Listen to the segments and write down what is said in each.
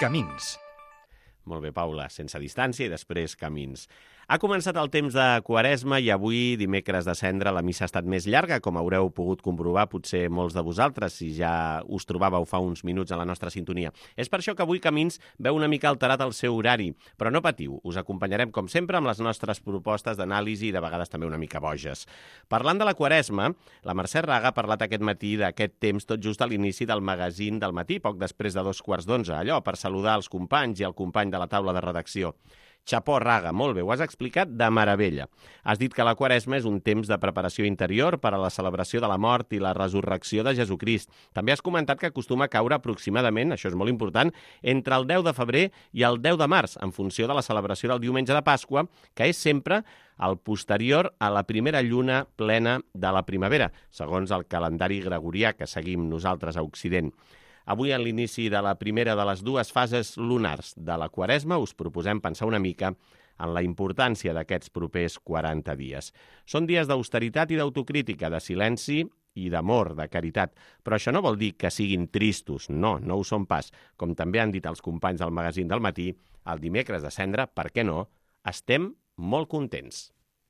Camins. Molt bé, Paula, sense distància i després camins. Ha començat el temps de Quaresma i avui, dimecres de Cendra, la missa ha estat més llarga, com haureu pogut comprovar potser molts de vosaltres, si ja us trobàveu fa uns minuts a la nostra sintonia. És per això que avui Camins veu una mica alterat el seu horari, però no patiu, us acompanyarem com sempre amb les nostres propostes d'anàlisi i de vegades també una mica boges. Parlant de la Quaresma, la Mercè Raga ha parlat aquest matí d'aquest temps tot just a l'inici del magazín del matí, poc després de 2:15, allò per saludar els companys i el company de la taula de redacció. Chapó, Raga, molt bé, ho has explicat de meravella. Has dit que la Quaresma és un temps de preparació interior per a la celebració de la mort i la resurrecció de Jesucrist. També has comentat que acostuma a caure aproximadament, això és molt important, entre el 10 de febrer i el 10 de març, en funció de la celebració del diumenge de Pasqua, que és sempre el posterior a la primera lluna plena de la primavera, segons el calendari gregorià que seguim nosaltres a Occident. Avui, a l'inici de la primera de les dues fases lunars de la Quaresma, us proposem pensar una mica en la importància d'aquests propers 40 dies. Són dies d'austeritat i d'autocrítica, de silenci i d'amor, de caritat. Però això no vol dir que siguin tristos, no ho són pas. Com també han dit els companys del magazín del matí, el dimecres de Cendra, per què no, estem molt contents.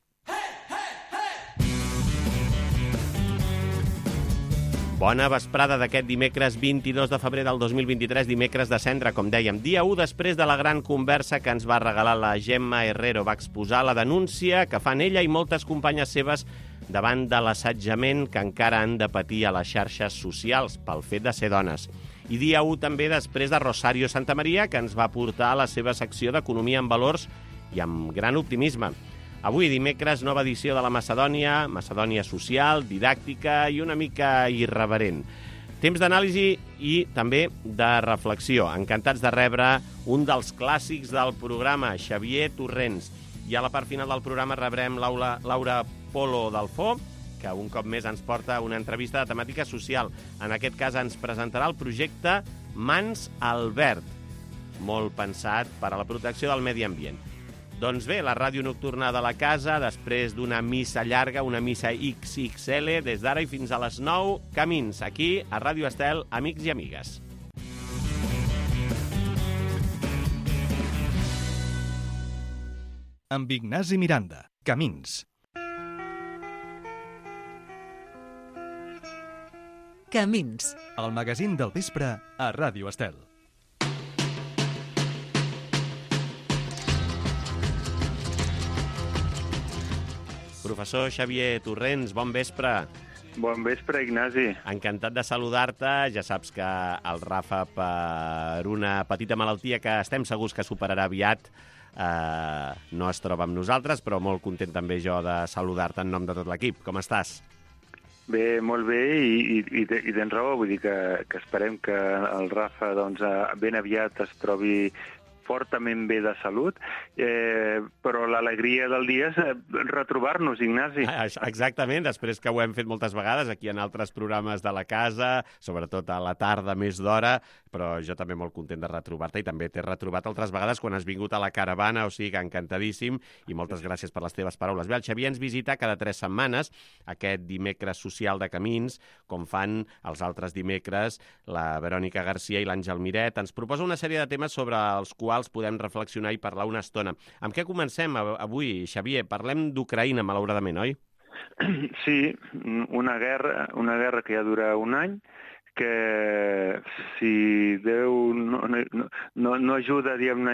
Bona vesprada d'aquest dimecres 22 de febrer del 2023, dimecres de Cendra, com dèiem. Dia 1 després de la gran conversa que ens va regalar la Gemma Herrero. Va exposar la denúncia que fan ella i moltes companyes seves davant de l'assetjament que encara han de patir a les xarxes socials pel fet de ser dones. I dia 1 també després de Rosario Santamaría, que ens va portar a la seva secció d'Economia en Valors i amb gran optimisme. Avui, dimecres, nova edició de la Macedònia social, didàctica i una mica irreverent. Temps d'anàlisi i també de reflexió. Encantats de rebre un dels clàssics del programa, Xavier Torrents. I a la part final del programa rebrem Laura Polo Dalfó, que un cop més ens porta una entrevista de temàtica social. En aquest cas ens presentarà el projecte Mans al Verd, molt pensat per a la protecció del medi ambient. Doncs bé, la ràdio nocturna de la casa, després d'una missa llarga, una missa XXL, des d'ara i fins a les 9, Camins, aquí a Ràdio Estel, amics i amigues. Amb Ignasi Miranda, Camins. Camins. El magazín del vespre a Ràdio Estel. Professor Xavier Torrents, bon vespre. Bon vespre, Ignasi. Encantat de saludar-te. Ja saps que el Rafa, per una petita malaltia que estem segurs que superarà aviat, no es troba amb nosaltres, però molt content també jo de saludar-te en nom de tot l'equip. Com estàs? Bé, molt bé, i tens raó. Vull dir que esperem que el Rafa doncs, ben aviat es trobi fortament bé de salut, però l'alegria del dia és retrobar-nos, Ignasi. Exactament, després que ho hem fet moltes vegades aquí en altres programes de la casa, sobretot a la tarda més d'hora, però jo també molt content de retrobar-te i també t'he retrobat altres vegades quan has vingut a la caravana, o sigui que encantadíssim i moltes gràcies per les teves paraules. Bé, el Xavier ens visita cada 3 setmanes, aquest dimecres social de Camins, com fan els altres dimecres la Verònica Garcia i l'Àngel Miret. Ens proposa una sèrie de temes sobre els quals podem reflexionar i parlar una estona. Amb què comencem avui, Xavier? Parlem d'Ucraïna, malauradament, oi? Sí, una guerra que ja dura un any, que si Déu no ajuda, diguem-ne,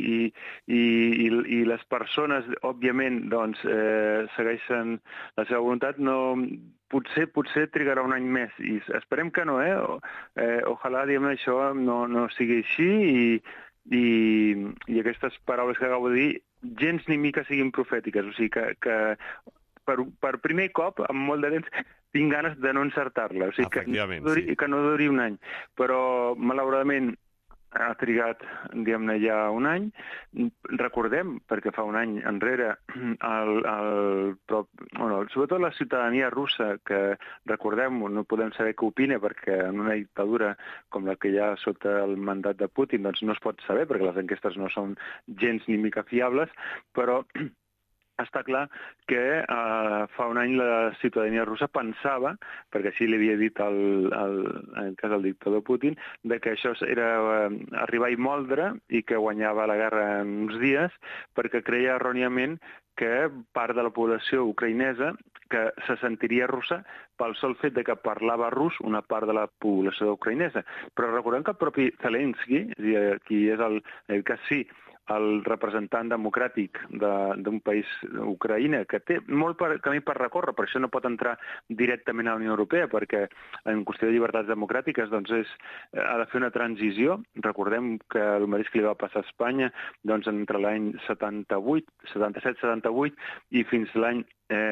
i les persones, òbviament, doncs, segueixen la seva voluntat, potser trigarà un any més, i esperem que no, ojalà, diguem-ne, això no sigui així, i aquestes paraules que acabo de dir gens ni mica siguin profètiques, o sigui que per primer cop, amb molt de temps, tinc ganes de no encertar-la, o sigui que no duri un any, però malauradament ha trigat, diguem-ne, ja un any. Recordem, perquè fa un any enrere, sobretot la ciutadania russa, que recordem-ho, no podem saber què opina, perquè en una dictadura com la que hi ha sota el mandat de Putin, doncs no es pot saber, perquè les enquestes no són gens ni mica fiables, però està clar que fa un any la ciutadania russa pensava, perquè així li havia dit en el cas del dictador Putin, de que això era arribar i moldre i que guanyava la guerra en uns dies, perquè creia erròniament que part de la població ucraïnesa que se sentiria russa pel sol fet de que parlava rus una part de la població ucraïnesa. Però recordem que el propi Zelensky, qui és el cas sí, el representant democràtic d'un país, Ucraïna, que té molt camí per recórrer, per això no pot entrar directament a la Unió Europea, perquè en qüestió de llibertats democràtiques doncs ha de fer una transició. Recordem que el mateix que li va passar a Espanya doncs, entre l'any 77-78 i fins l'any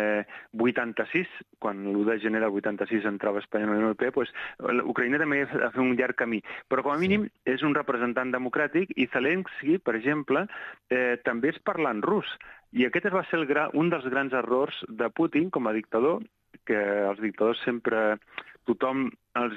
86, quan l'1 de gener del 86 entrava Espanya a la Unió Europea, doncs, Ucraïna també ha de fer un llarg camí. Però com a mínim és un representant democràtic i Zelensky, per exemple, també és parlant rus. I aquest va ser un dels grans errors de Putin com a dictador, que els dictadors sempre tothom els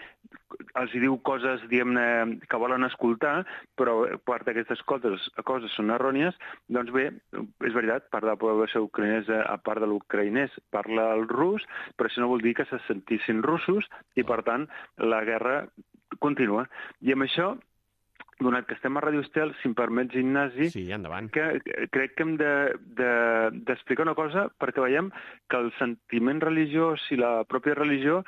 diu coses, diguem-ne, que volen escoltar, però part d'aquestes coses són errònies. Doncs bé, és veritat, part de la població ucraïnesa, a part de l'ucraïnès, parla el rus, però això no vol dir que se sentissin russos i, per tant, la guerra continua. I amb això, donat que estem a Ràdio Estel, si em permets, Ignasi, sí, endavant. Crec que hem d'explicar una cosa perquè veiem que el sentiment religiós i la pròpia religió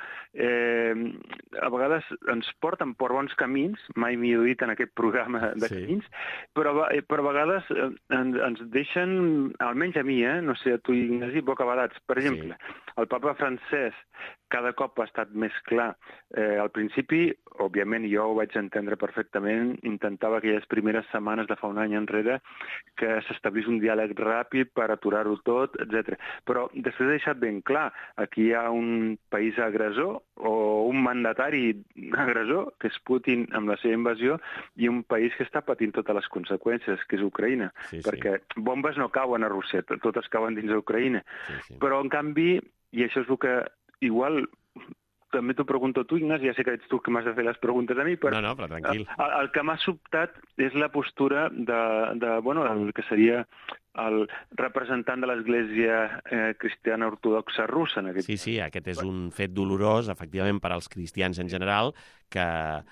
a vegades ens porten per bons camins, mai millor dit en aquest programa de camins, però a vegades ens deixen, almenys a mi, no sé, a tu, Ignasi, bocabadats. Per exemple, el papa Francesc cada cop ha estat més clar. Al principi, òbviament, jo ho vaig entendre perfectament, intentava aquelles primeres setmanes de fa un any enrere que s'establís un diàleg ràpid per aturar-ho tot, etc. Però després ha deixat ben clar, aquí hi ha un país agressor o un mandatari agressor, que és Putin amb la seva invasió, i un país que està patint totes les conseqüències, que és Ucraïna. Perquè bombes no cauen a Rússia, totes cauen dins d'Ucraïna. Però, en canvi, i això és el que igual també t'ho pregunto a tu, Ignasi, ja sé que ets tu que m'has de fer les preguntes a mi, però, però tranquil. El que m'ha sobtat és la postura el que seria el representant de l'Església cristiana ortodoxa russa en aquest Sí, aquest és un fet dolorós, efectivament, per als cristians en general, que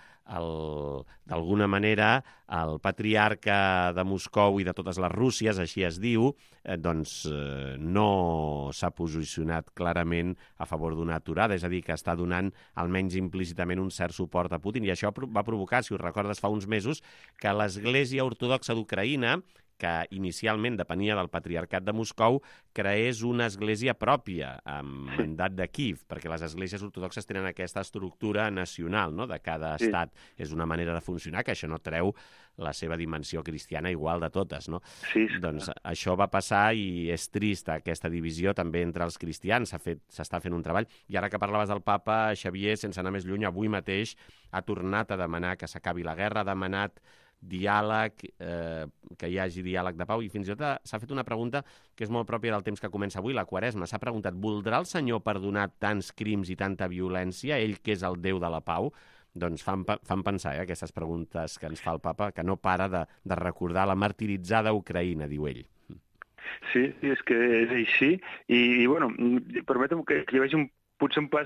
d'alguna manera el patriarca de Moscou i de totes les Rússies, així es diu, doncs no s'ha posicionat clarament a favor d'una aturada, és a dir, que està donant almenys implícitament un cert suport a Putin, i això va provocar, si us recordes, fa uns mesos, que l'Església Ortodoxa d'Ucraïna, que inicialment depenia del Patriarcat de Moscou, creés una església pròpia, amb mandat de Kíev, perquè les esglésies ortodoxes tenen aquesta estructura nacional, no?, de cada estat. És una manera de funcionar, que això no treu la seva dimensió cristiana igual de totes, no? Doncs això va passar i és trist, aquesta divisió també entre els cristians. S'està fent un treball. I ara que parlaves del papa, Xavier, sense anar més lluny, avui mateix ha tornat a demanar que s'acabi la guerra, ha demanat diàleg, que hi hagi diàleg de pau, i fins i tot s'ha fet una pregunta que és molt pròpia del temps que comença avui, la Quaresma. S'ha preguntat, voldrà el Senyor perdonar tants crims i tanta violència, ell que és el Déu de la pau? Doncs fan pensar aquestes preguntes que ens fa el papa, que no para de recordar la martiritzada Ucraïna, diu ell. Sí, és que és així, i bueno, permetem que hi vagi potser un pas,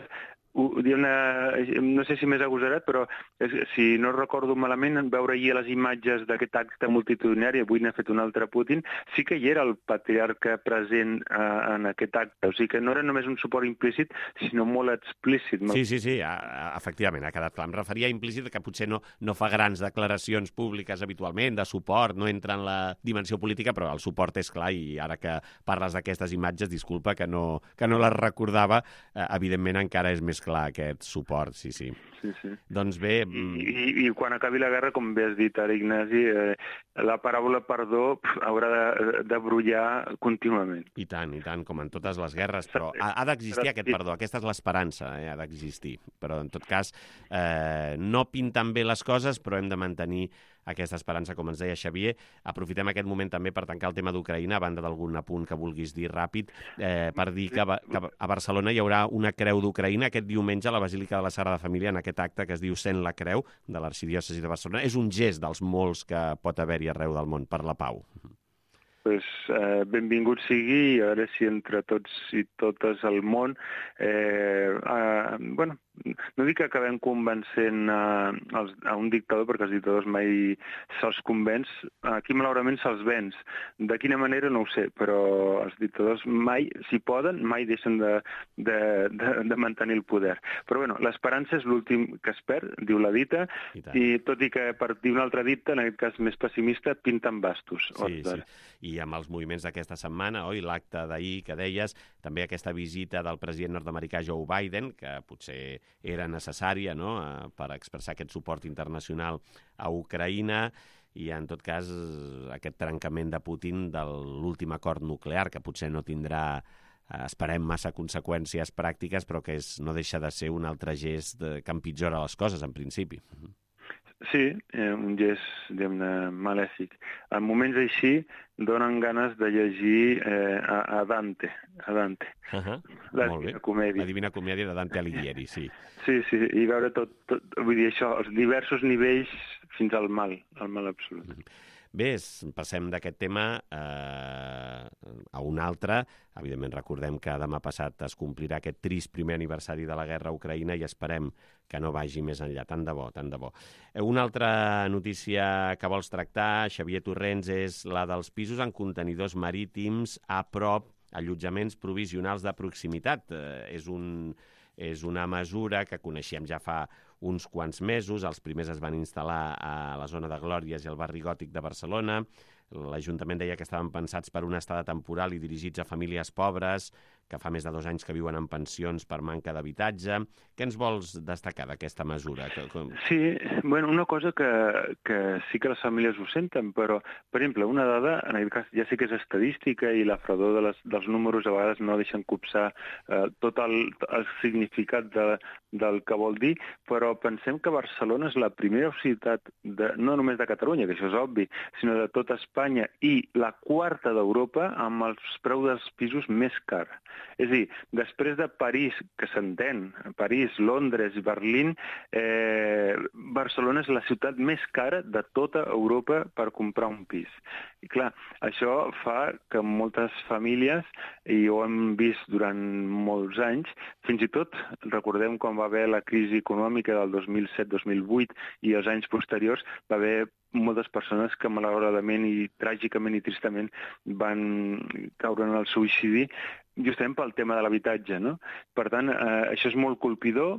no sé si més agosarat, però si no recordo malament, en veure ahir les imatges d'aquest acte multitudinari, avui n'ha fet un altre Putin, sí que hi era el patriarca present en aquest acte, o sigui que no era només un suport implícit, sinó molt explícit. Sí, efectivament, ha quedat clar. Em referia a implícit que potser no fa grans declaracions públiques habitualment de suport, no entra en la dimensió política, però el suport és clar, i ara que parles d'aquestes imatges, disculpa que no les recordava, evidentment encara és més clar aquest suport, sí. Doncs bé... I quan acabi la guerra, com bé has dit ara, Ignasi, la paraula perdó haurà de brollar contínuament. I tant, com en totes les guerres, però ha d'existir aquest perdó, aquesta és l'esperança, ha d'existir. Però, en tot cas, no pinten bé les coses, però hem de mantenir aquesta esperança, com ens deia Xavier. Aprofitem aquest moment també per tancar el tema d'Ucraïna, a banda d'algun apunt que vulguis dir ràpid, per dir que a Barcelona hi haurà una creu d'Ucraïna aquest diumenge a la Basílica de la Sagrada Família, en aquest acte que es diu Sent la Creu, de l'Arxidiòcesi de Barcelona. És un gest dels molts que pot haver-hi arreu del món per la pau. benvingut sigui, i a veure si entre tots i totes al món, no dic que acabem convencent a un dictador, perquè els dictadors mai se'ls convenç, aquí malauradament se'ls venç. De quina manera no ho sé, però els dictadors mai, si poden, mai deixen de mantenir el poder. Però bueno, l'esperança és l'últim que es perd, diu la dita, i tot i que per dir una altra dita, en aquest cas més pessimista, pinten bastos. Sí. I amb els moviments d'aquesta setmana, l'acte d'ahir que deies, també aquesta visita del president nord-americà Joe Biden, que potser era necessària, no?, per expressar aquest suport internacional a Ucraïna, i en tot cas aquest trencament de Putin de l'últim acord nuclear, que potser no tindrà, esperem, massa conseqüències pràctiques, però que no deixa de ser un altre gest que empitjora les coses, en principi. Sí, un gest, diguem-ne, malèfic. En moments així donen ganes de llegir a Dante. La Divina Comèdia. La Divina Comèdia de Dante Alighieri, sí. Sí, i veure tot, vull dir això, els diversos nivells fins al mal absolut. Bé, passem d'aquest tema a un altre. Evidentment, recordem que demà passat es complirà aquest trist primer aniversari de la guerra a Ucraïna i esperem que no vagi més enllà. Tant de bo, tant de bo. Una altra notícia que vols tractar, Xavier Torrents, és la dels pisos en contenidors marítims a prop, allotjaments provisionals de proximitat. És una mesura que coneixíem ja fa uns quants mesos. Els primers es van instal·lar a la zona de Glòries i al barri gòtic de Barcelona. L'Ajuntament deia que estaven pensats per una estada temporal i dirigits a famílies pobres que fa més de 2 anys que viuen en pensions per manca d'habitatge. Què ens vols destacar d'aquesta mesura? Sí, una cosa que sí que les famílies ho senten, però, per exemple, una dada, en aquest cas ja sí que és estadística i la fredor dels números a vegades no deixen copsar tot el significat del que vol dir, però pensem que Barcelona és la primera ciutat, no només de Catalunya, que això és obvi, sinó de tota Espanya, i la quarta d'Europa amb els preus dels pisos més car. És a dir, després de París, que s'entén, París, Londres i Berlín, Barcelona és la ciutat més cara de tota Europa per comprar un pis. I clar, això fa que moltes famílies, i ho hem vist durant molts anys, fins i tot, recordem quan va haver la crisi econòmica del 2007-2008 i els anys posteriors, va haver moltes persones que malauradament i tràgicament i tristament van caure en el suïcidi justament pel tema de l'habitatge, no? Per tant, això és molt colpidor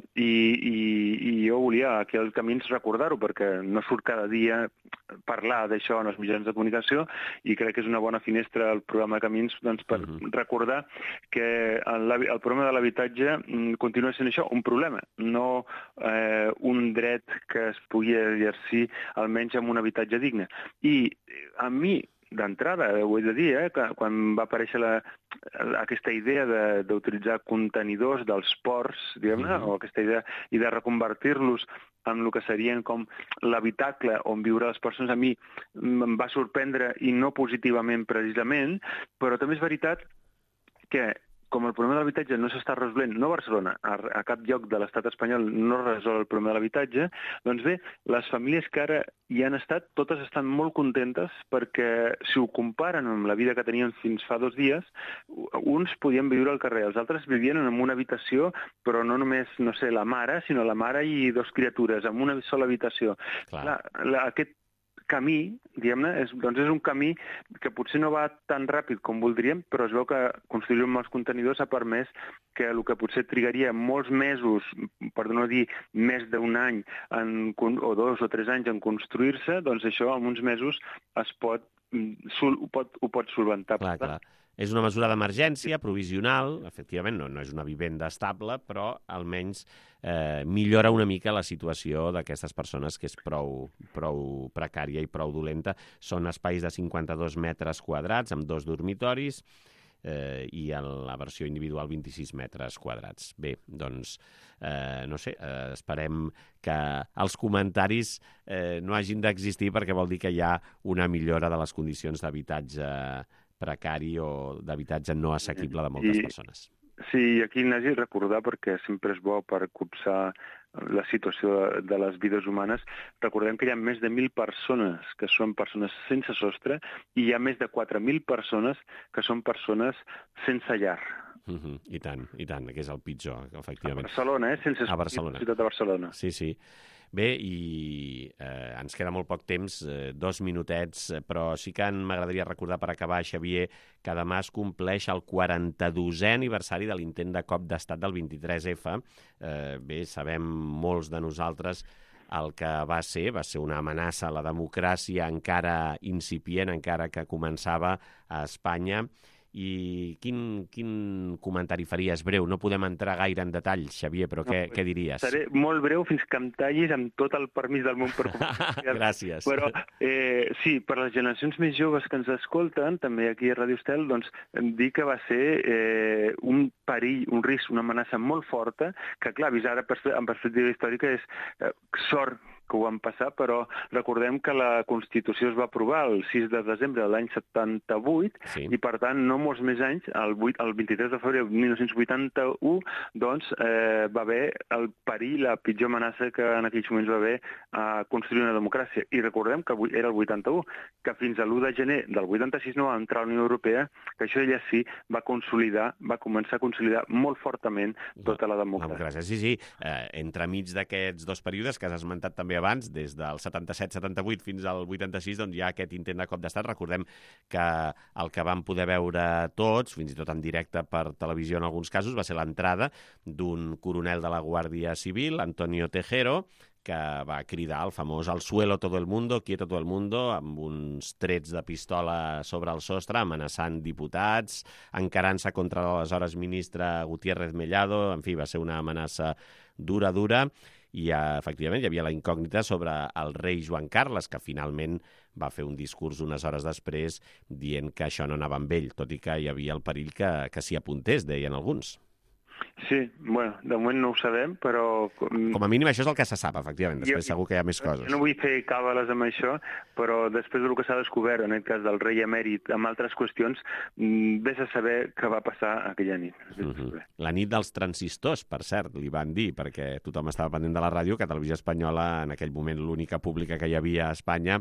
i jo volia aquí als Camins recordar-ho, perquè no surt cada dia parlar d'això en els mitjans de comunicació i crec que és una bona finestra al programa Camins per recordar que el problema de l'habitatge continua sent això, un problema, no un dret que es pugui exercir almenys amb un habitatge digne. I a mi, d'entrada, ho he de dir, que quan va aparèixer aquesta idea d'utilitzar contenidors dels ports, diguem-ne, o aquesta idea, i de reconvertir-los en el que serien com l'habitacle on viure les persones, a mi em va sorprendre i no positivament precisament, però també és veritat que com el problema de l'habitatge no s'està resolent, no a Barcelona, a cap lloc de l'estat espanyol no resol el problema de l'habitatge, doncs bé, les famílies que ara hi han estat, totes estan molt contentes perquè si ho comparen amb la vida que tenien fins fa 2 dies, uns podien viure al carrer, els altres vivien en una habitació, però no només, no sé, la mare, sinó la mare i 2 criatures, en una sola habitació. Clar, aquest camí, diguem-ne, és un camí que potser no va tan ràpid com voldríem, però es veu que construir amb els contenidors ha permès que el que potser trigaria molts mesos, per no dir més d'1 any, o 2 o 3 anys en construir-se, doncs això en uns mesos ho pot solventar. Clar. És una mesura d'emergència, provisional, efectivament no és una vivenda estable, però almenys millora una mica la situació d'aquestes persones, que és prou precària i prou dolenta. Són espais de 52 metres quadrats amb 2 dormitoris i en la versió individual 26 metres quadrats. Bé, doncs, no sé, esperem que els comentaris no hagin d'existir perquè vol dir que hi ha una millora de les condicions d'habitatge precari o d'habitatge no assequible de moltes persones. Sí, aquí, Ignasi, recordar, perquè sempre és bo per copsar la situació de les vides humanes, recordem que hi ha més de 1.000 persones que són persones sense sostre i hi ha més de 4.000 persones que són persones sense llar. I tant, que és el pitjor, efectivament. A Barcelona, sense a Barcelona. Ciutat de Barcelona. Sí. Bé, i ens queda molt poc temps, 2 minutets, però sí que m'agradaria recordar per acabar, Xavier, que demà es compleix el 42è aniversari de l'intent de cop d'estat del 23F. Bé, sabem molts de nosaltres el que va ser una amenaça a la democràcia encara incipient, encara que començava a Espanya. I quin comentari faries breu? No podem entrar gaire en detall, Xavier, però què diries? Seré molt breu fins que em tallis amb tot el permís del món per comentar. Gràcies. Però sí, per les generacions més joves que ens escolten, també aquí a Ràdio Estel, doncs dir que va ser un perill, un risc, una amenaça molt forta, que clar, vist ara en perspectiva històrica és sort que ho van passar, però recordem que la Constitució es va aprovar el 6 de desembre de l'any 78 i, per tant, no molts més anys, el 23 de febrer de 1981, doncs va haver el perill, la pitjor amenaça que en aquells moments va haver a construir una democràcia. I recordem que era el 81, que fins a l'1 de gener del 86 no va entrar a la Unió Europea, que això ella sí va començar a consolidar molt fortament tota la democràcia. Sí. Entremig d'aquests dos períodes que has esmentat també abans, des del 77-78 fins al 86, doncs hi ha aquest intent de cop d'estat. Recordem que el que vam poder veure tots, fins i tot en directe per televisió en alguns casos, va ser l'entrada d'un coronel de la Guàrdia Civil, Antonio Tejero, que va cridar el famós «Al suelo todo el mundo, quieto todo el mundo», amb uns trets de pistola sobre el sostre, amenaçant diputats, encarant-se contra l'aleshores ministre Gutiérrez Mellado. En fi, va ser una amenaça dura, i efectivament hi havia la incògnita sobre el rei Joan Carles, que finalment va fer un discurs unes hores després dient que això no anava amb ell, tot i que hi havia el perill que s'hi apuntés, deien alguns. Sí, bueno, de moment no ho sabem, però... Com a mínim això és el que se sap, efectivament. Després segur que hi ha més coses. Jo no vull fer càbales amb això, però després del que s'ha descobert, en aquest cas del rei emèrit, amb altres qüestions, vés a saber què va passar aquella nit. La nit dels transistors, per cert, li van dir, perquè tothom estava pendent de la ràdio, que Televisió Espanyola, en aquell moment l'única pública que hi havia a Espanya,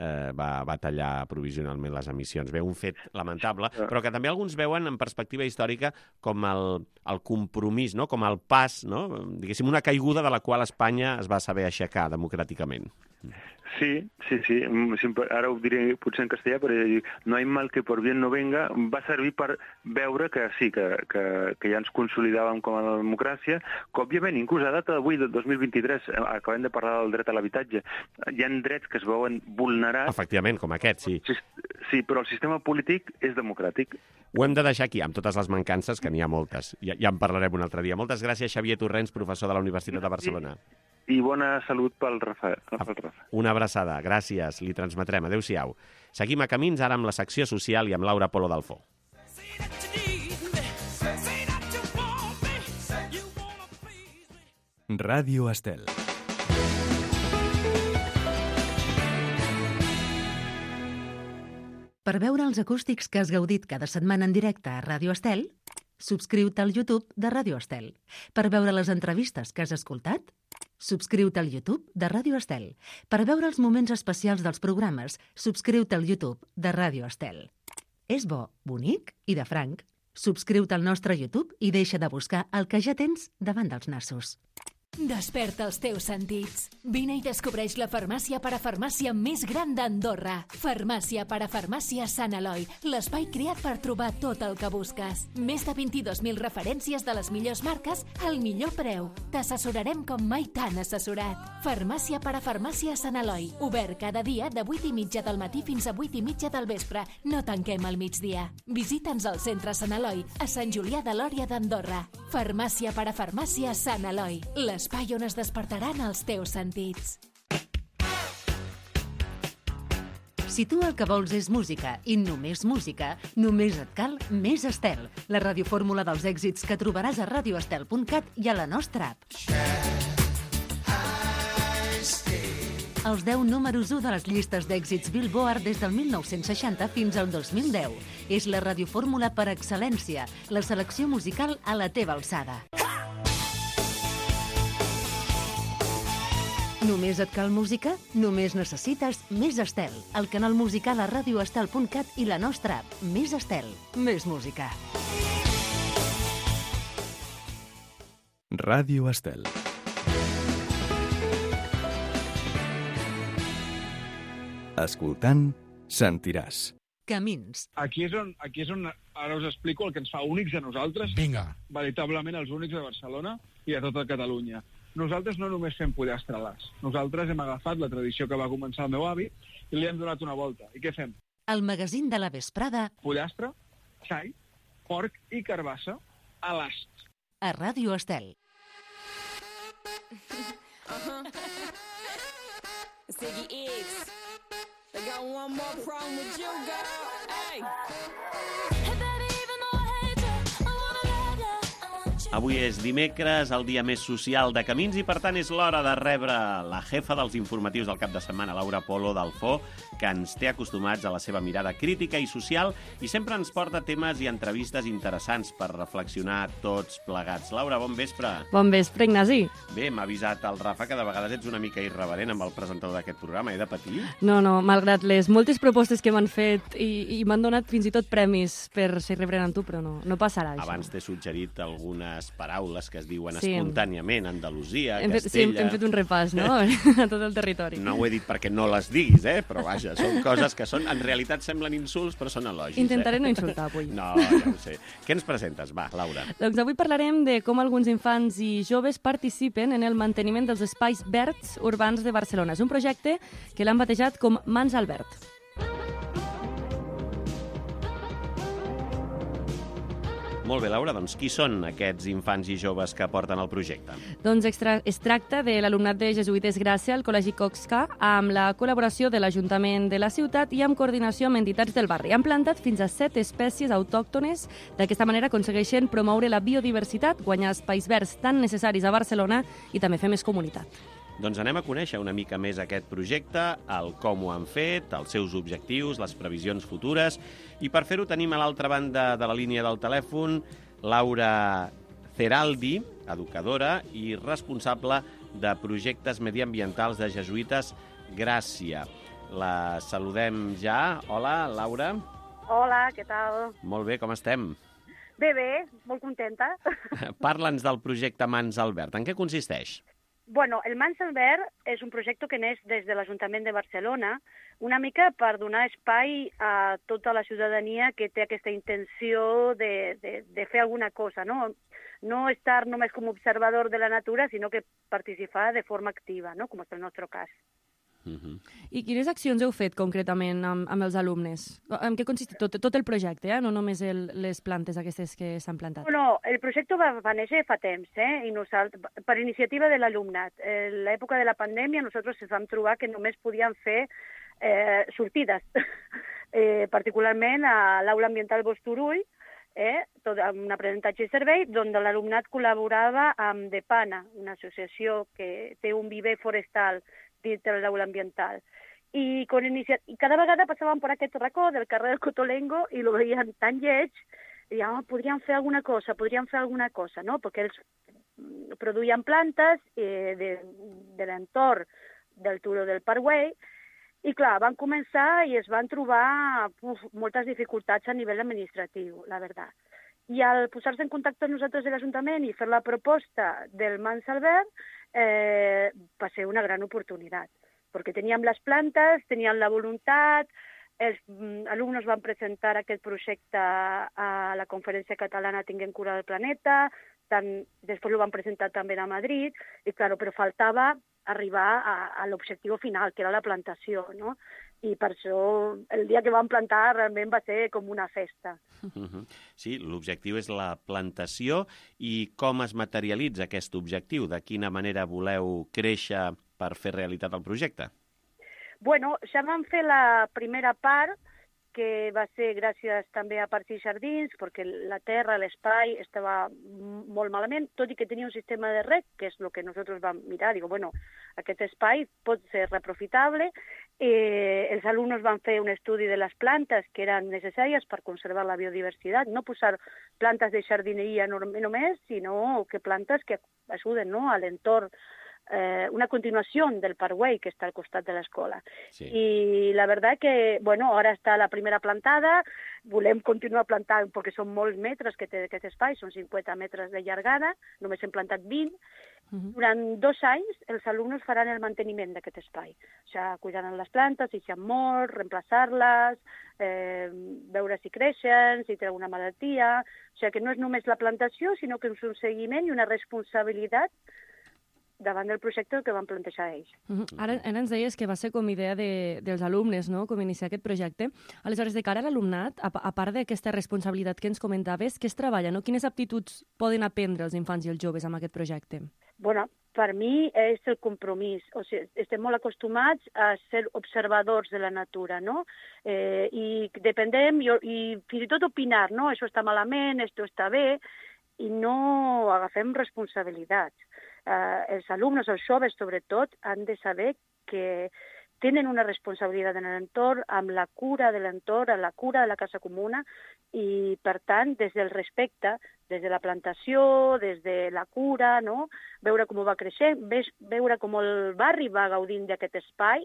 va tallar provisionalment les emissions. Bé, un fet lamentable, però que també alguns veuen en perspectiva històrica com el compromís, no? Com el pas, no? Diguéssim, una caiguda de la qual Espanya es va saber aixecar democràticament. Sí. Ara ho diré potser en castellà, però no hay mal que por bien no venga. Va servir per veure que sí, que ja ens consolidàvem com a democràcia, que òbviament, inclús a data d'avui, de 2023, acabem de parlar del dret a l'habitatge, hi ha drets que es veuen vulnerats. Efectivament, com aquest, sí. Sí, però el sistema polític és democràtic. Ho hem de deixar aquí, amb totes les mancances, que n'hi ha moltes. Ja en parlarem un altre dia. Moltes gràcies, Xavier Torrents, professor de la Universitat de Barcelona. I bona salut pel Rafa. Una abraçada, gràcies, li transmetrem. Adéu-siau. Seguim a Camins, ara amb la secció social i amb Laura Polo Dalfó. Ràdio Estel. Per veure els acústics que has gaudit cada setmana en directe a Ràdio Estel, subscriu-te al YouTube de Ràdio Estel. Per veure les entrevistes que has escoltat, subscriu-te al YouTube de Ràdio Estel. Per veure els moments especials dels programes, subscriu-te al YouTube de Ràdio Estel. És bo, bonic i de franc. Subscriu-te al nostre YouTube i deixa de buscar el que ja tens davant dels nassos. Desperta els teus sentits. Vine i descobreix la farmàcia parafarmàcia més gran d'Andorra. Farmàcia parafarmàcia Sant Eloi, l'espai creat per trobar tot el que busques. Més de 22.000 referències de les millors marques al millor preu. T'assessorarem com mai t'han assessorat. Farmàcia parafarmàcia Sant Eloi, obert cada dia de 8:30 del matí fins a 8:30 del vespre. No tanquem al migdia. Visita'ns al centre Sant Eloi, a Sant Julià de Lòria d'Andorra. Farmàcia parafarmàcia Sant Eloi, l'espai on es despertaran els teus sentits. Si tu el que vols és música i només música, només et cal Més Estel, la radiofórmula dels èxits que trobaràs a radioestel.cat i a la nostra app. Els 10 números 1 de les llistes d'èxits Billboard des del 1960 fins al 2010. És la radiofórmula per excel·lència, la selecció musical a la teva alçada. Només et cal música? Només necessites Més Estel, el canal musical a radioestel.cat i la nostra app. Més Estel, més música. Ràdio Estel. Escoltant, sentiràs. Camins. Aquí és on ara us explico el que ens fa únics a nosaltres. Vinga. Veritablement els únics de Barcelona i a tota Catalunya. Nosaltres no només fem pollastre a l'as. Nosaltres hem agafat la tradició que va començar el meu avi i li hem donat una volta. I què fem? El magazín de la vesprada Pollastre, xai, porc i carbassa a l'ast. a Ràdio Estel. Ziggy X. They got one more problem with you, girl. Hey. Hey, baby, even though I hate you, I wanna love you. I want you. Avui és dimecres, el dia més social de Camins, i per tant és l'hora de rebre la jefa dels informatius del cap de setmana, Laura Polo d'Alfó, que ens té acostumats a la seva mirada crítica i social i sempre ens porta temes i entrevistes interessants per reflexionar tots plegats. Laura, bon vespre. Bon vespre, Ignasi. Bé, m'ha avisat el Rafa que de vegades ets una mica irreverent amb el presentador d'aquest programa. He de patir? No, malgrat les moltes propostes que m'han fet i m'han donat fins i tot premis per ser irreverent amb tu, però no passarà, això. Abans t'he suggerit algunes paraules que es diuen Sí. espontàniament, Andalusia, Sí, Castella... hem fet un repàs, no?, a tot el territori. No ho he dit perquè no les diguis, però vaja, són coses que són, en realitat semblen insults, però són elogis. Intentaré no insultar avui. No, ja ho sé. Què ens presentes? Va, Laura. Doncs avui parlarem de com alguns infants i joves participen en el manteniment dels espais verds urbans de Barcelona. És un projecte que l'han batejat com Mans al Verd. Molt bé, Laura, doncs qui són aquests infants i joves que porten el projecte? Doncs es tracta de l'alumnat de Jesuïtes Gràcia al Col·legi Coxca amb la col·laboració de l'Ajuntament de la ciutat i amb coordinació amb entitats del barri. Han plantat fins a 7 espècies autòctones. D'aquesta manera aconsegueixen promoure la biodiversitat, guanyar espais verds tan necessaris a Barcelona i també fer més comunitat. Doncs anem a conèixer una mica més aquest projecte, el com ho han fet, els seus objectius, les previsions futures, i per fer-ho tenim a l'altra banda de la línia del telèfon Laura Ceraldi, educadora i responsable de projectes mediambientals de Jesuïtes Gràcia. La saludem ja. Hola, Laura. Hola, què tal? Molt bé, com estem? Bé, molt contenta. Parla'ns del projecte Mans al Verd. En què consisteix? Bueno, el Mans al Verd és un projecte que neix des de l'Ajuntament de Barcelona, una mica per donar espai a tota la ciutadania que té aquesta intenció de fer alguna cosa, no? No estar només com a observador de la natura, sinó que participar de forma activa, no? Com és el nostre cas. I quines accions heu fet concretament amb els alumnes? En què consistit tot el projecte, no només les plantes aquestes que s'han plantat? No, el projecte va néixer fa temps, i nosaltres, per iniciativa de l'alumnat. En l'època de la pandèmia nosaltres ens vam trobar que només podíem fer sortides, particularment a l'Aula Ambiental Bosturull, tot amb un aprenentatge i servei, on l'alumnat col·laborava amb Depana, una associació que té un viver forestal dintre de l'aula ambiental. I cada vegada passaven per aquest racó del carrer del Cotolengo i lo veien tan lleig, i podríem fer alguna cosa, no? Perquè ells produïen plantes de l'entorn del turó del Parkway, i clar, van començar i es van trobar moltes dificultats a nivell administratiu, la veritat. I al posar-se en contacte amb nosaltres de l'Ajuntament i fer la proposta del Mans al Verd, va ser una gran oportunitat, perquè teníem les plantes, teníem la voluntat, els alumnes van presentar aquest projecte a la Conferència Catalana Tinguem Cura del Planeta, després ho van presentar també a Madrid, i clar, però faltava arribar a l'objectiu final, que era la plantació, no? I per això el dia que vam plantar realment va ser com una festa. Sí, l'objectiu és la plantació. I com es materialitza aquest objectiu? De quina manera voleu créixer per fer realitat el projecte? Bueno, ja vam fer la primera part que va ser gràcies també a Parcs i Jardins, perquè la terra, l'espai, estava molt malament, tot i que tenia un sistema de rec, que és el que nosaltres vam mirar. Digo, bueno, aquest espai pot ser reprofitable. Els alumnes van fer un estudi de les plantes que eren necessàries per conservar la biodiversitat, no posar plantes de jardineria només, sinó que plantes que ajuden, no, a l'entorn, una continuació del Parkway que està al costat de l'escola. Sí. I la veritat que, bueno, ara està la primera plantada, volem continuar plantant perquè són molts metres que té aquest espai, són 50 metres de llargada, només hem plantat 20. Durant 2 anys els alumnes faran el manteniment d'aquest espai. O sigui, cuidaran les plantes, si s'han mort, reemplaçar-les, veure si creixen, si tenen una malaltia. O sigui, que no és només la plantació, sinó que és un seguiment i una responsabilitat davant del projecte que van plantejar ells. Ara ens deies que va ser com idea dels alumnes, no?, com iniciar aquest projecte. Aleshores, de cara a l'alumnat, a part d'aquesta responsabilitat que ens comentaves, què es treballa, no? Quines aptituds poden aprendre els infants i els joves amb aquest projecte? Bueno, per mi és el compromís. O sigui, estem molt acostumats a ser observadors de la natura, no? I dependem, i fins i tot opinar, no? Això està malament, això està bé, i no agafem responsabilitats. Els alumnes, els joves sobretot, han de saber que tenen una responsabilitat en l'entorn, amb la cura de l'entorn, la cura de la casa comuna, i per tant, des del respecte, des de la plantació, des de la cura, no? Veure com va creixent, veure com el barri va gaudint d'aquest espai,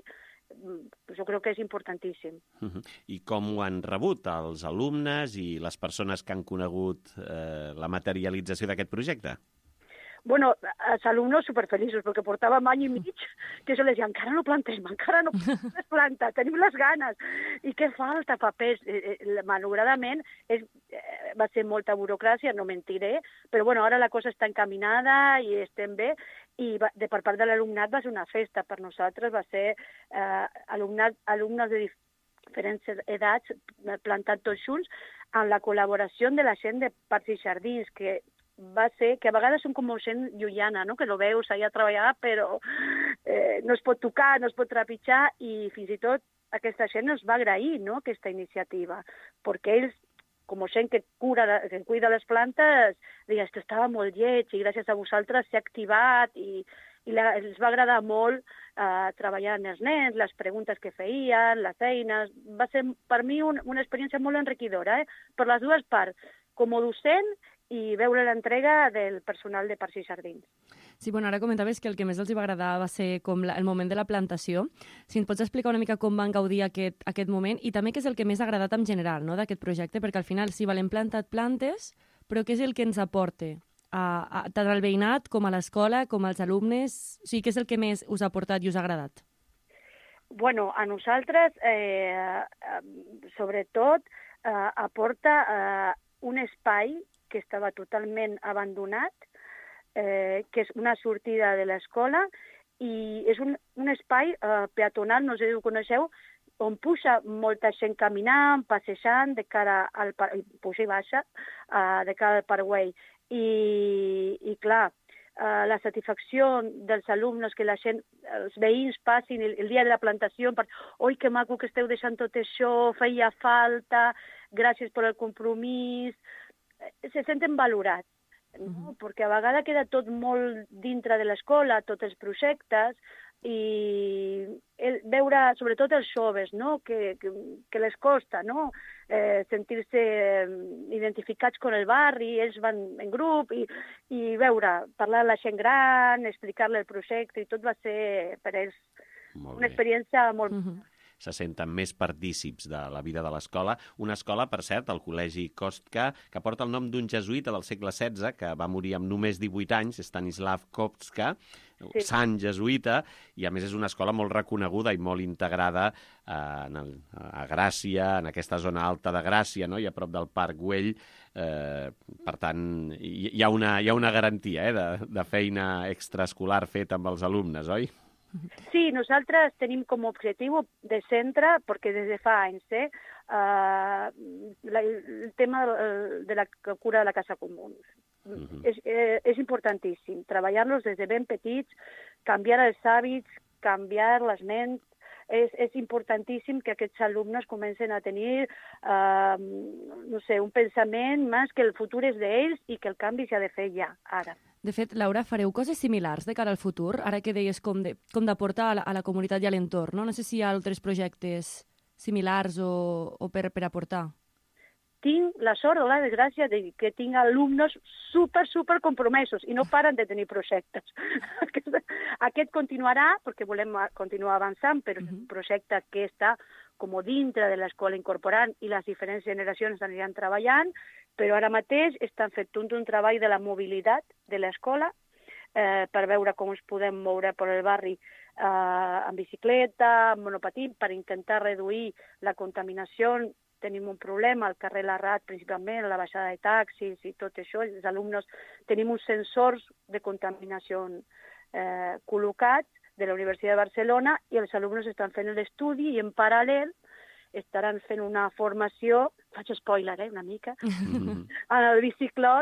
jo crec que és importantíssim. I com ho han rebut els alumnes i les persones que han conegut la materialització d'aquest projecte? Bueno, els alumnes superfeliços, perquè portàvem any i mig que jo les deia, encara no plantem, encara no es planta, tenim les ganes. I què falta? Papers. Malauradament, va ser molta burocràcia, no mentiré, però bueno, ara la cosa està encaminada i estem bé, i per part de l'alumnat va ser una festa. Per nosaltres va ser alumnes de diferents edats plantat tots junts amb la col·laboració de la gent de Parcs i Jardins, que va ser que a vegades són com gent lluiana, no? Que lo veus allà treballar, però no es pot tocar, no es pot trepitjar, i fins i tot aquesta gent ens va agrair, no?, aquesta iniciativa, perquè ells, com gent que cuida les plantes, deia, esto estava molt lleig i gràcies a vosaltres s'ha activat i els va agradar molt treballar amb els nens, les preguntes que feien, les eines. Va ser per mi una experiència molt enriquidora, per les dues parts, com a docent i veure l'entrega del personal de Parcs i Jardins. Sí, bueno, ara comentaves que el que més els va agradar va ser com el moment de la plantació. Si ens pots explicar una mica com van gaudir aquest moment i també què és el que més ha agradat en general, no?, d'aquest projecte, perquè al final sí, hem plantat plantes, però què és el que ens aporta tant al veïnat com a l'escola, com als alumnes? O sigui, què és el que més us ha aportat i us ha agradat? Bueno, a nosaltres, sobretot, aporta un espai que estava totalment abandonat, que és una sortida de l'escola, i és un espai peatonal, no sé si ho coneixeu, on puja molta gent caminant, passejant, de cara al puja i baixa, de cara al Parkway. I clar, la satisfacció dels alumnes, que la gent, els veïns passin el dia de la plantació, oi, que maco que esteu deixant tot això, feia falta, gràcies per el compromís, se senten valorats, no? Perquè a vegades queda tot molt dintre de l'escola, tots els projectes, i veure, sobretot els joves, no?, que les costa, no?, sentir-se identificats amb el barri, ells van en grup, i veure, parlar amb la gent gran, explicar-li el projecte, i tot va ser per ells una experiència molt... Se senten més partícips de la vida de l'escola. Una escola, per cert, el Col·legi Kostka, que porta el nom d'un jesuïta del segle XVI, que va morir amb només 18 anys, Stanislav Kostka, sí, sant jesuïta, i a més és una escola molt reconeguda i molt integrada a Gràcia, en aquesta zona alta de Gràcia, no?, i a prop del Parc Güell. Per tant, hi ha una garantia de feina extraescolar feta amb els alumnes, oi? Sí, nosaltres tenim com a objectiu de centre, perquè des de fa anys, el tema de la cura de la casa comuna. És importantíssim treballar-los des de ben petits, canviar els hàbits, canviar les ments, és importantíssim que aquests alumnes comencen a tenir, no sé, un pensament més que el futur és d'ells i que el canvi s'ha de fer ja, ara. De fet, Laura, fareu coses similars de cara al futur? Ara que deies com d'aportar a la comunitat i a l'entorn, no? No sé si hi ha altres projectes similars o per aportar. Tinc la sort o la desgràcia de que tinc alumnes super compromesos i no paren de tenir projectes. Aquest continuarà, perquè volem continuar avançant, però és un projecte que està com dintre de l'escola incorporant i les diferents generacions aniran treballant, però ara mateix estan fent un treball de la mobilitat de l'escola per veure com ens podem moure per el barri en bicicleta, en monopatí, per intentar reduir la contaminació. Tenim un problema al carrer Larrat, principalment, a la baixada de taxis i tot això. Els alumnes tenim uns sensors de contaminació col·locats de la Universitat de Barcelona i els alumnes estan fent l'estudi i en paral·lel estaran fent una formació, faig spoiler, una mica, en el biciclot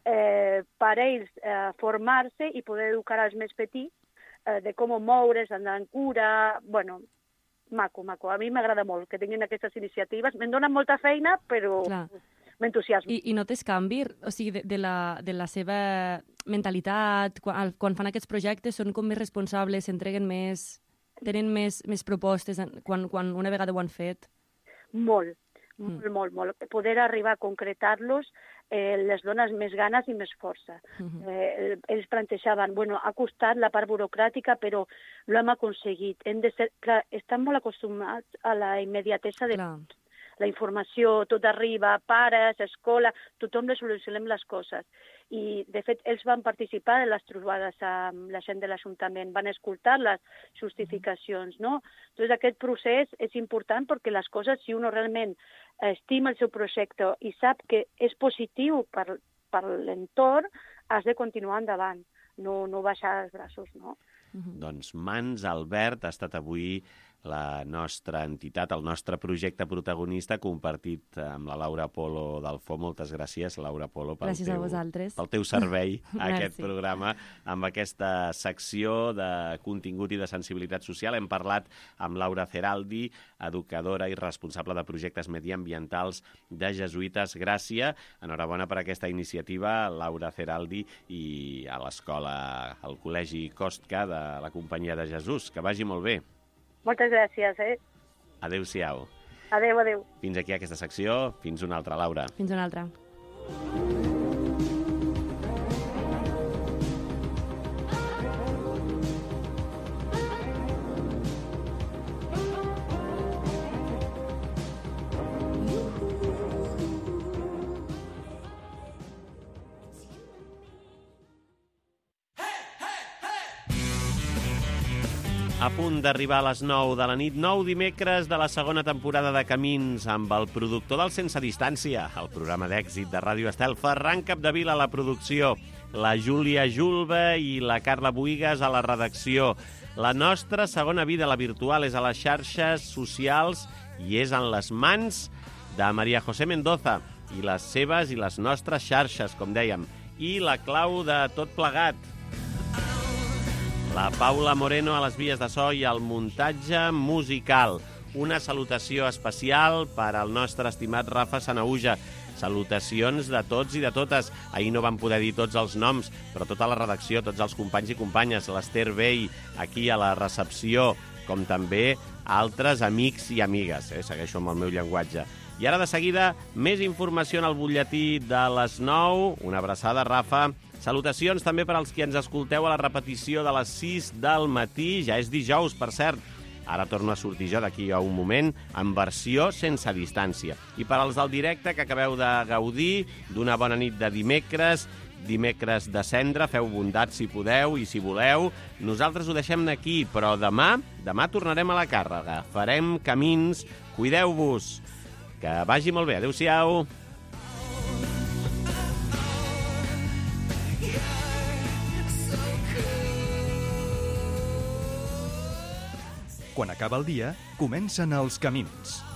per ells formar-se i poder educar els més petits de com moure's, andar en cura, bueno, maco. A mi m'agrada molt que tinguin aquestes iniciatives. Me'n donen molta feina, però m'entusiasmo. I notes canvi, o sigui, de la seva mentalitat, quan fan aquests projectes, són com més responsables, s'entreguen més, tenen més propostes quan una vegada ho han fet? Molt. Poder arribar a concretar-los les dones més ganes i més força. Ells plantejaven, ha costat la part burocràtica, però ho hem aconseguit. Estan molt acostumats a la immediatesa de la informació, tot arriba, pares, escola, tothom li solucionem les coses. I, de fet, ells van participar en les trobades amb la gent de l'Ajuntament, van escoltar les justificacions, no? Doncs aquest procés és important perquè les coses, si uno realment estima el seu projecte i sap que és positiu per l'entorn, has de continuar endavant, no baixar els braços, no? Doncs Mans Albert ha estat avui la nostra entitat, el nostre projecte protagonista compartit amb la Laura Polo del FO. Moltes gràcies, Laura Polo, pel teu servei a aquest programa, amb aquesta secció de contingut i de sensibilitat social. Hem parlat amb Laura Ceraldi, educadora i responsable de projectes mediambientals de Jesuïtes Gràcia. Enhorabona per aquesta iniciativa, Laura Ceraldi, i a l'escola, al Col·legi Kostka de la Companyia de Jesús. Que vagi molt bé. Moltes gràcies, Adéu-siau. Adéu. Fins aquí aquesta secció. Fins una altra, Laura. Fins una altra. A punt d'arribar a les 9 de la nit, 9 dimecres de la segona temporada de Camins, amb el productor del Sense Distància, el programa d'èxit de Ràdio Estel, Ferran Capdevila a la producció, la Júlia Julba i la Carla Buigas a la redacció. La nostra segona vida, la virtual, és a les xarxes socials i és en les mans de María José Mendoza i les seves i les nostres xarxes, com dèiem. I la clau de tot plegat, la Paula Moreno a les vies de so i al muntatge musical. Una salutació especial per al nostre estimat Rafa Sanauja. Salutacions de tots i de totes. Ahir no vam poder dir tots els noms, però tota la redacció, tots els companys i companyes, l'Ester Bey aquí a la recepció, com també altres amics i amigues. Segueixo amb el meu llenguatge. I ara de seguida, més informació en el butlletí de les 9. Una abraçada, Rafa. Salutacions també per als qui ens escolteu a la repetició de les 6 del matí. Ja és dijous, per cert. Ara torno a sortir jo d'aquí a un moment en versió sense distància. I per als del directe que acabeu de gaudir d'una bona nit de dimecres de cendra, feu bondat si podeu i si voleu. Nosaltres ho deixem aquí, però demà tornarem a la càrrega. Farem camins, cuideu-vos. Que vagi molt bé. Adéu-siau. Quan acaba el dia, comencen els camins.